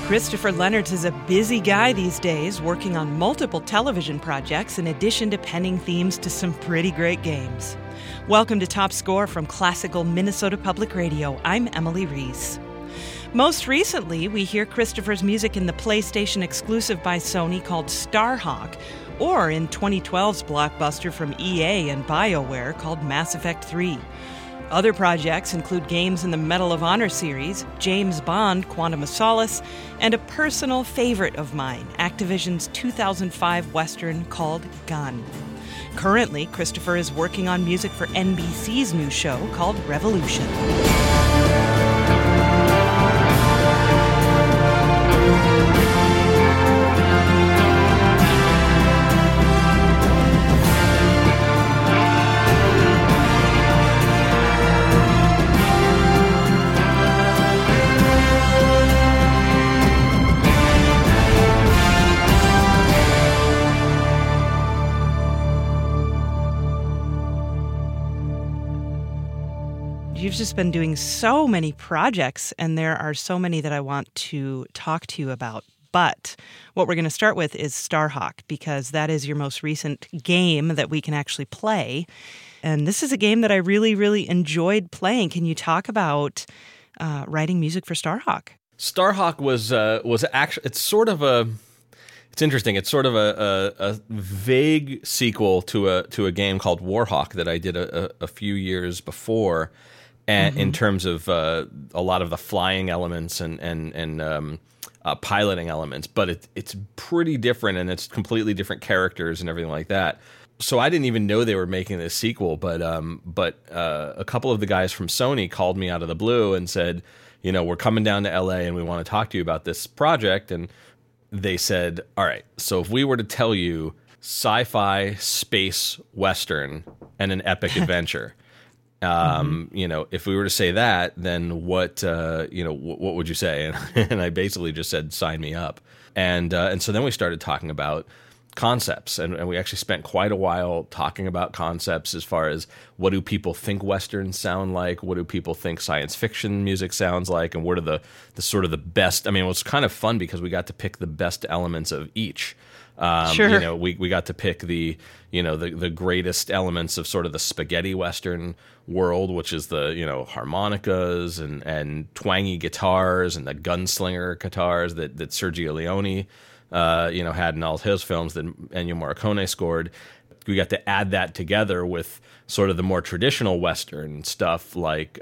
Christopher Leonards is a busy guy these days, working on multiple television projects in addition to penning themes to some pretty great games. Welcome to Top Score from Classical Minnesota Public Radio. I'm Emily Reese. Most recently, we hear Christopher's music in the PlayStation exclusive by Sony called Starhawk, or in 2012's blockbuster from EA and BioWare called Mass Effect 3. Other projects include games in the Medal of Honor series, James Bond, Quantum of Solace, and a personal favorite of mine, Activision's 2005 Western called Gun. Currently, Christopher is working on music for NBC's new show called Revolution. You've just been doing so many projects, and there are so many that I want to talk to you about. But what we're going to start with is Starhawk, because that is your most recent game that we can actually play. And this is a game that I really, really enjoyed playing. Can you talk about writing music for Starhawk? Starhawk was actually, it's interesting. It's sort of a vague sequel to a game called Warhawk that I did a few years before. And in terms of a lot of the flying elements and piloting elements, but it's pretty different, and it's completely different characters and everything like that. So I didn't even know they were making this sequel, but a couple of the guys from Sony called me out of the blue and said, you know, we're coming down to LA and we want to talk to you about this project. And they said, all right, so if we were to tell you sci-fi space western and an epic adventure. You know, if we were to say that, then what would you say? And I basically just said, sign me up. And so then we started talking about concepts, and we actually spent quite a while talking about concepts as far as what do people think Westerns sound like? What do people think science fiction music sounds like? And what are the sort of the best, I mean, it was kind of fun because we got to pick the best elements of each. Sure. You know, we got to pick the greatest elements of sort of the spaghetti Western world, which is the, you know, harmonicas and twangy guitars and the gunslinger guitars that Sergio Leone, had in all his films that Ennio Morricone scored. We got to add that together with sort of the more traditional Western stuff like,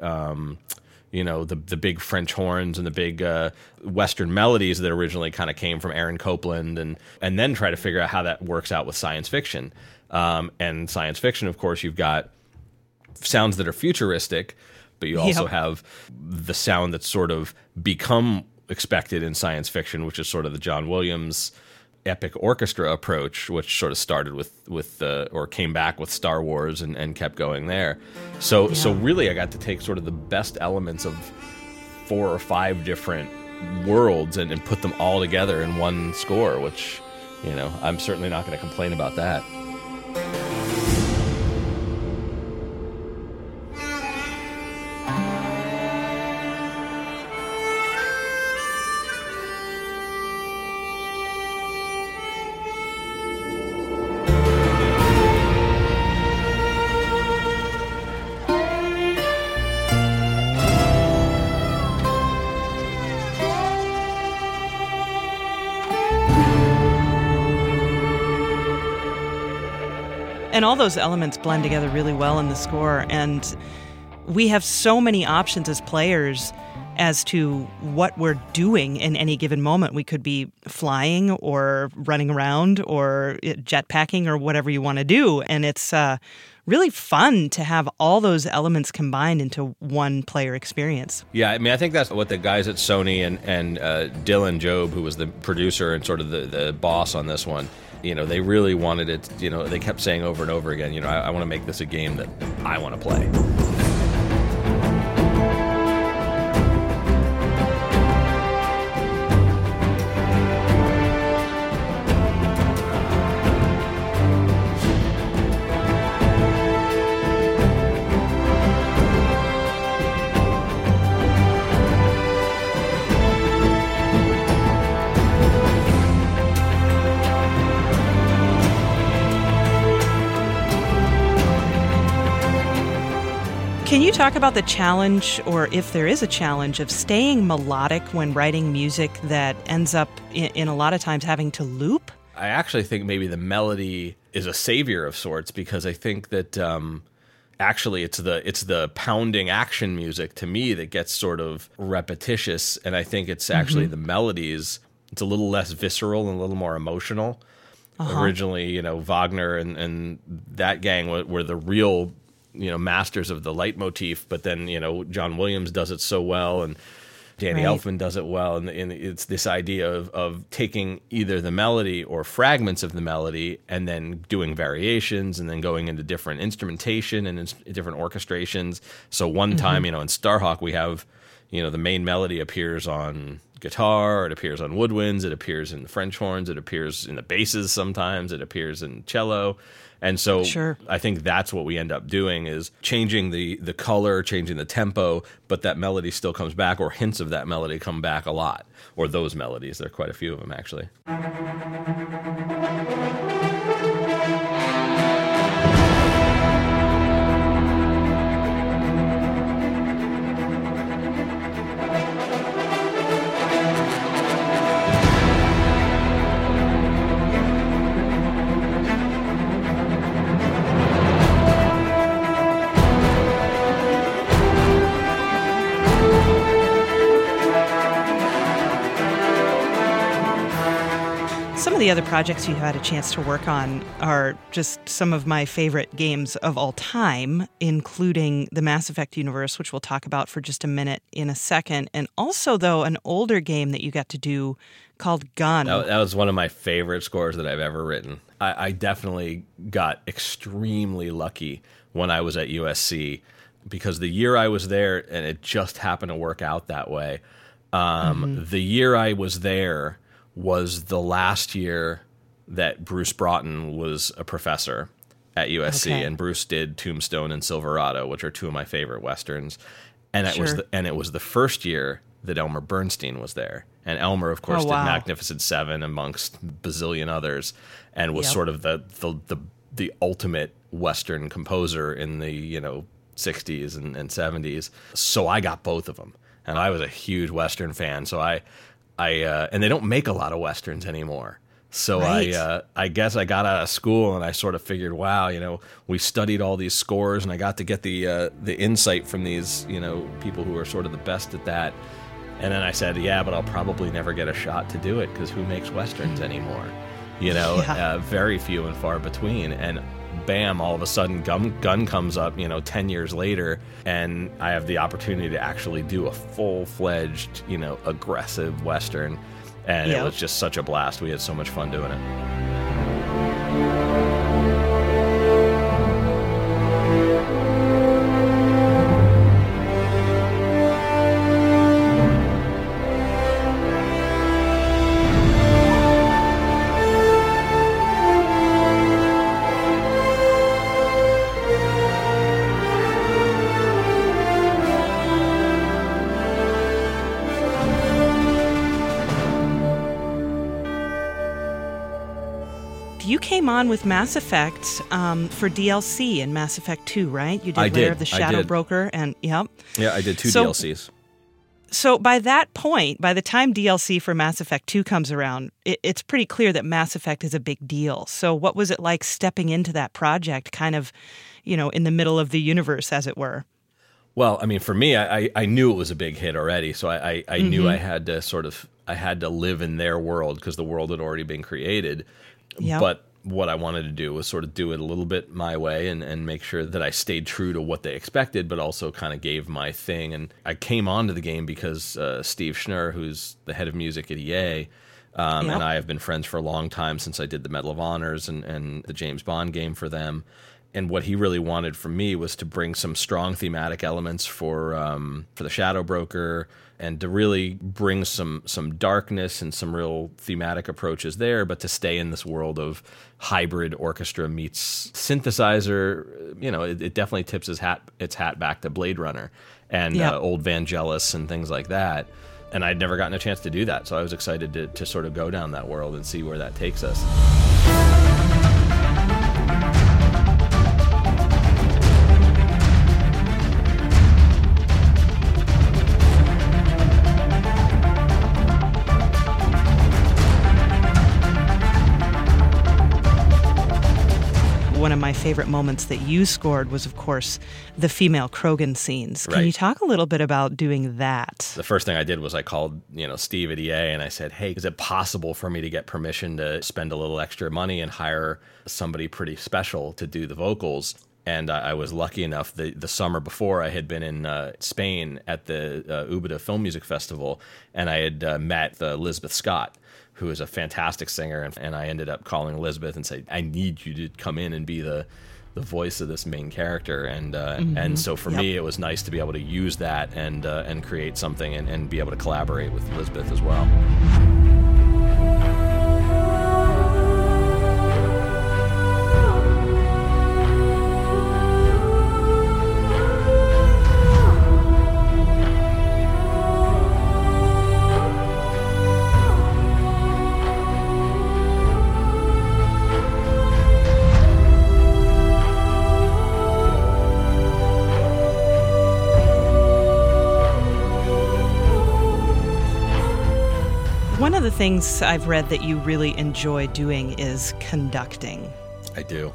the big French horns and the big Western melodies that originally kind of came from Aaron Copland, and then try to figure out how that works out with science fiction. And science fiction, of course, you've got sounds that are futuristic, but you also have the sound that's sort of become expected in science fiction, which is sort of the John Williams epic orchestra approach, which sort of started with or came back with Star Wars and kept going there. So really I got to take sort of the best elements of 4 or 5 different worlds and put them all together in one score, which, you know, I'm certainly not going to complain about that. And all those elements blend together really well in the score. And we have so many options as players as to what we're doing in any given moment. We could be flying or running around or jetpacking or whatever you want to do. And it's really fun to have all those elements combined into one player experience. Yeah, I mean, I think that's what the guys at Sony and Dylan Job, who was the producer and sort of the boss on this one, you know, they really wanted it, you know, they kept saying over and over again, you know, I want to make this a game that I want to play. talk about the challenge, or if there is a challenge, of staying melodic when writing music that ends up in a lot of times having to loop? I actually think maybe the melody is a savior of sorts, because I think that actually it's the pounding action music to me that gets sort of repetitious, and I think it's actually the melodies. It's a little less visceral and a little more emotional. Originally, Wagner and that gang were the real, masters of the leitmotif, but then, John Williams does it so well, and Danny Elfman does it well, and it's this idea of taking either the melody or fragments of the melody and then doing variations and then going into different instrumentation and different orchestrations. So one time, in Starhawk, we have, the main melody appears on guitar, it appears on woodwinds, it appears in the French horns, it appears in the basses sometimes, it appears in cello. And so I think that's what we end up doing, is changing the color, changing the tempo, but that melody still comes back, or hints of that melody come back a lot, or those melodies. There are quite a few of them, actually. Some of the other projects you had a chance to work on are just some of my favorite games of all time, including the Mass Effect universe, which we'll talk about for just a minute in a second. And also, though, an older game that you got to do called Gun. That was one of my favorite scores that I've ever written. I definitely got extremely lucky when I was at USC, because the year I was there, and it just happened to work out that way, the year I was there was the last year that Bruce Broughton was a professor at USC, and Bruce did Tombstone and Silverado, which are two of my favorite westerns, and it was the first year that Elmer Bernstein was there, and Elmer, of course, did Magnificent Seven amongst bazillion others, and was sort of the ultimate western composer in the 60s and 70s. So I got both of them, and I was a huge western fan. So I and they don't make a lot of westerns anymore. So I guess I got out of school and I sort of figured, wow, we studied all these scores, and I got to get the insight from these, people who are sort of the best at that. And then I said, yeah, but I'll probably never get a shot to do it, because who makes westerns anymore? Very few and far between. And bam, all of a sudden Gun comes up, 10 years later, and I have the opportunity to actually do a full-fledged, aggressive western, and it was just such a blast. We had so much fun doing it. You came on with Mass Effect for DLC in Mass Effect 2, right? You did Lair of the Shadow Broker, and Yeah, I did two DLCs. So by that point, by the time DLC for Mass Effect 2 comes around, it's pretty clear that Mass Effect is a big deal. So what was it like stepping into that project, kind of, in the middle of the universe, as it were? Well, I mean, for me, I knew it was a big hit already, so I knew I had to live in their world, because the world had already been created. Yep. But what I wanted to do was sort of do it a little bit my way and make sure that I stayed true to what they expected, but also kind of gave my thing. And I came onto the game because Steve Schnurr, who's the head of music at EA, and I have been friends for a long time, since I did the Medal of Honors and the James Bond game for them. And what he really wanted from me was to bring some strong thematic elements for the Shadow Broker, and to really bring some darkness and some real thematic approaches there, but to stay in this world of hybrid orchestra meets synthesizer. It definitely tips its hat back to Blade Runner and old Vangelis and things like that. And I'd never gotten a chance to do that, so I was excited to sort of go down that world and see where that takes us. favorite moments that you scored was, of course, the female Krogan scenes. Can Right. you talk a little bit about doing that? The first thing I did was I called, Steve at EA and I said, hey, is it possible for me to get permission to spend a little extra money and hire somebody pretty special to do the vocals? And I was lucky enough, the summer before, I had been in Spain at the Ubeda Film Music Festival, and I had met Elizabeth Scott, who is a fantastic singer, and I ended up calling Elizabeth and saying, I need you to come in and be the voice of this main character. And so for me, it was nice to be able to use that and create something and be able to collaborate with Elizabeth as well. One of the things I've read that you really enjoy doing is conducting. I do.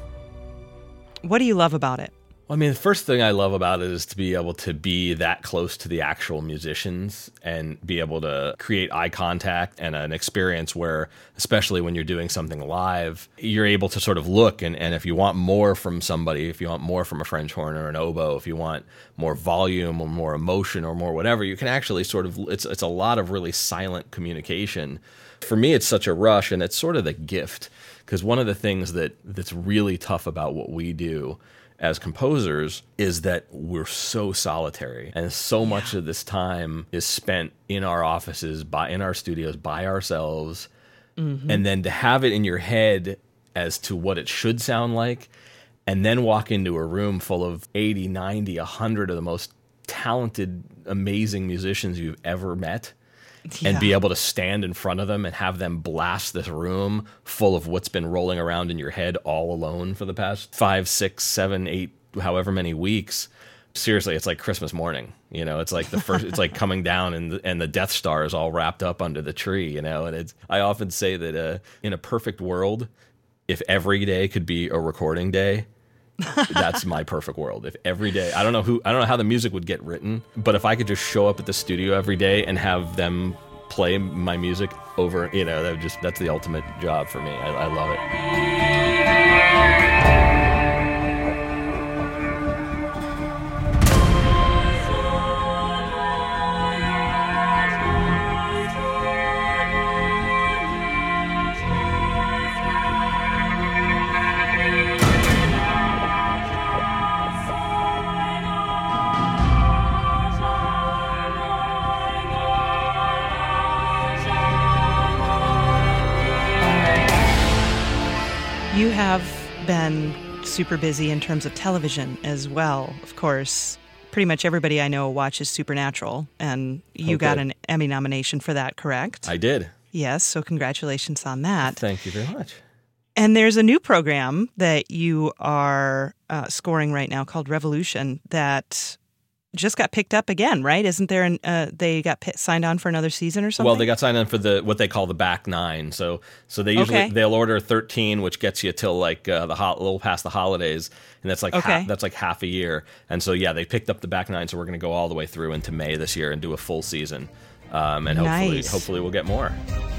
What do you love about it? Well, I mean, the first thing I love about it is to be able to be that close to the actual musicians and be able to create eye contact and an experience where, especially when you're doing something live, you're able to sort of look and if you want more from somebody, if you want more from a French horn or an oboe, if you want more volume or more emotion or more whatever, you can actually sort of, it's a lot of really silent communication. For me, it's such a rush, and it's sort of the gift, because one of the things that's really tough about what we do as composers is that we're so solitary, and so much of this time is spent in our offices, in our studios, by ourselves. And then to have it in your head as to what it should sound like, and then walk into a room full of 80, 90, 100 of the most talented, amazing musicians you've ever met, and be able to stand in front of them and have them blast this room full of what's been rolling around in your head all alone for the past 5, 6, 7, 8, however many weeks. Seriously, it's like Christmas morning. It's like the first. It's like coming down and the Death Star is all wrapped up under the tree. And I often say that in a perfect world, if every day could be a recording day, that's my perfect world. If every day, I don't know how the music would get written, but if I could just show up at the studio every day and have them play my music over, that's the ultimate job for me. I love it. You have been super busy in terms of television as well, of course. Pretty much everybody I know watches Supernatural, and you got an Emmy nomination for that, correct? I did. Yes, so congratulations on that. Thank you very much. And there's a new program that you are scoring right now called Revolution that just got picked up again, right? Isn't there they got signed on for another season or something? Well, they got signed on for what they call the back nine. So they usually they'll order 13, which gets you till like a little past the holidays, and that's like half a year. And so they picked up the back nine, so we're going to go all the way through into May this year and do a full season, and hopefully we'll get more.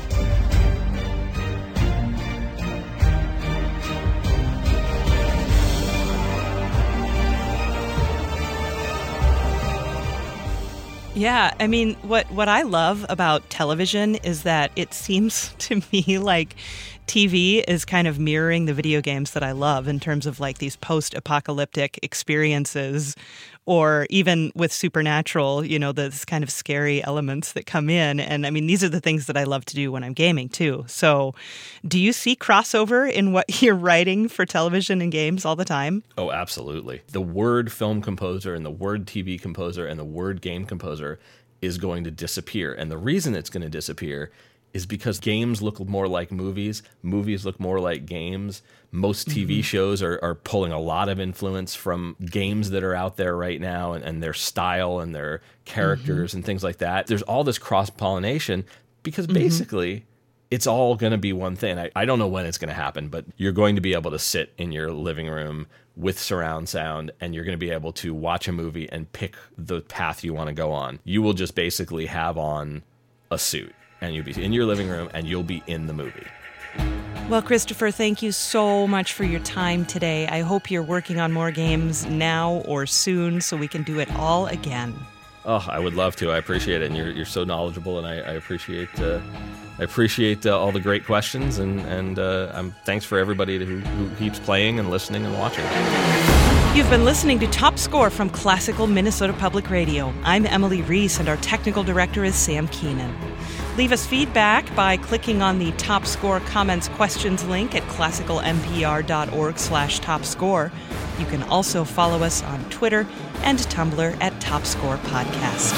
Yeah, I mean, what I love about television is that it seems to me like TV is kind of mirroring the video games that I love in terms of like these post-apocalyptic experiences, or even with Supernatural, this kind of scary elements that come in. And I mean, these are the things that I love to do when I'm gaming too. So do you see crossover in what you're writing for television and games all the time? Oh, absolutely. The word film composer and the word TV composer and the word game composer is going to disappear. And the reason it's going to disappear is because games look more like movies look more like games. Most TV shows are pulling a lot of influence from games that are out there right now, and their style and their characters and things like that. There's all this cross-pollination because basically it's all going to be one thing. I don't know when it's going to happen, but you're going to be able to sit in your living room with surround sound, and you're going to be able to watch a movie and pick the path you want to go on. You will just basically have on a suit, and you'll be in your living room, and you'll be in the movie. Well, Christopher, thank you so much for your time today. I hope you're working on more games now or soon so we can do it all again. Oh, I would love to. I appreciate it, and you're so knowledgeable, and I appreciate all the great questions, and thanks for everybody who keeps playing and listening and watching. You've been listening to Top Score from Classical Minnesota Public Radio. I'm Emily Reese, and our technical director is Sam Keenan. Leave us feedback by clicking on the Top Score Comments Questions link at classicalmpr.org/topscore. You can also follow us on Twitter and Tumblr at Top Score Podcast.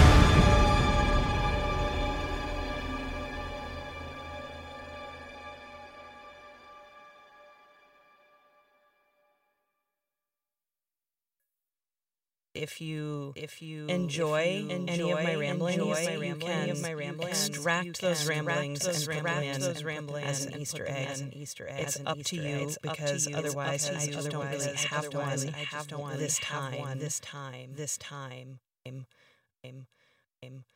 If you enjoy any of my ramblings, you can extract those ramblings and put them in as an Easter egg. It's up to you, because otherwise I just don't really have one this time.